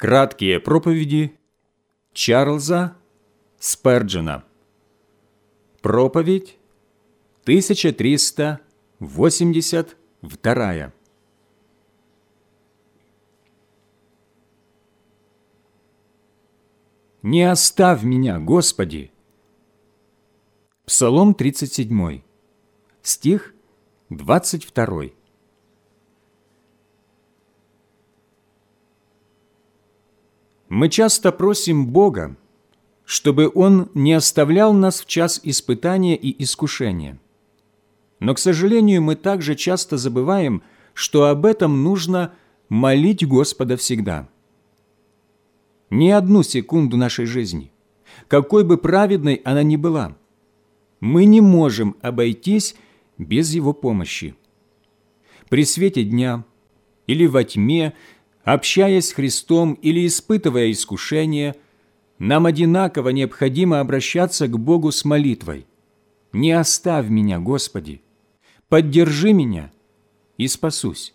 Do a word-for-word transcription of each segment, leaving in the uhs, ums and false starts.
Краткие проповеди Чарльза Сперджена. Проповедь тысяча триста восемьдесят вторая. «Не оставь меня, Господи!» Псалом тридцать седьмой, стих двадцать второй. Мы часто просим Бога, чтобы Он не оставлял нас в час испытания и искушения. Но, к сожалению, мы также часто забываем, что об этом нужно молить Господа всегда. Ни одну секунду нашей жизни, какой бы праведной она ни была, мы не можем обойтись без Его помощи. При свете дня или во тьме, общаясь с Христом или испытывая искушение, нам одинаково необходимо обращаться к Богу с молитвой: «Не оставь меня, Господи, поддержи меня, и спасусь».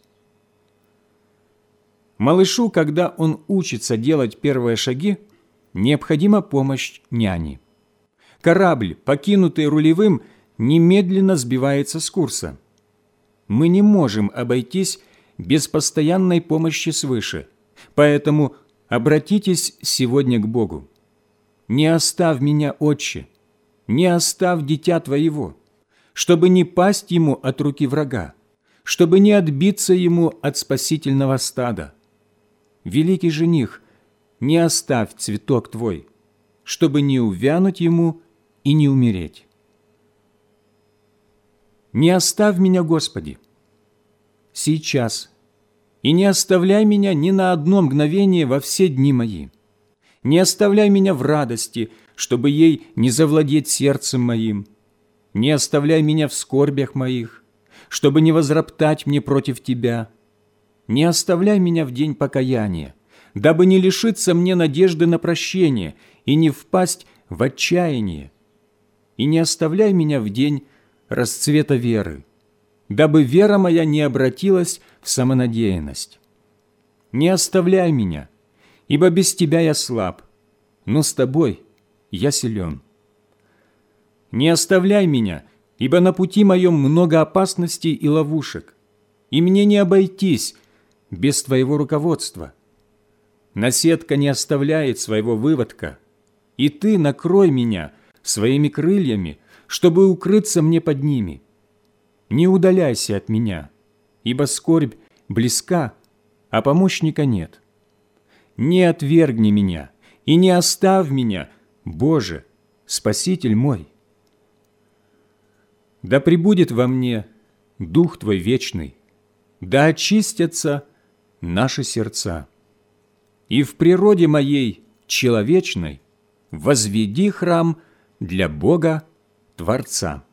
Малышу, когда он учится делать первые шаги, необходима помощь няни. Корабль, покинутый рулевым, немедленно сбивается с курса. Мы не можем обойтись без постоянной помощи свыше, поэтому обратитесь сегодня к Богу. «Не оставь меня, Отче, не оставь дитя Твоего, чтобы не пасть ему от руки врага, чтобы не отбиться ему от спасительного стада. Великий жених, не оставь цветок Твой, чтобы не увянуть ему и не умереть. Не оставь меня, Господи, сейчас, и не оставляй меня ни на одно мгновение во все дни мои. Не оставляй меня в радости, чтобы ей не завладеть сердцем моим. Не оставляй меня в скорбях моих, чтобы не возроптать мне против Тебя. Не оставляй меня в день покаяния, дабы не лишиться мне надежды на прощение и не впасть в отчаяние. И не оставляй меня в день расцвета веры, дабы вера моя не обратилась в самонадеянность. Не оставляй меня, ибо без Тебя я слаб, но с Тобой я силен. Не оставляй меня, ибо на пути моем много опасностей и ловушек, и мне не обойтись без Твоего руководства. Наседка не оставляет своего выводка, и Ты накрой меня своими крыльями, чтобы укрыться мне под ними. Не удаляйся от меня, ибо скорбь близка, а помощника нет. Не отвергни меня и не оставь меня, Боже, Спаситель мой. Да пребудет во мне Дух Твой вечный, да очистятся наши сердца. И в природе моей человечной возведи храм для Бога Творца».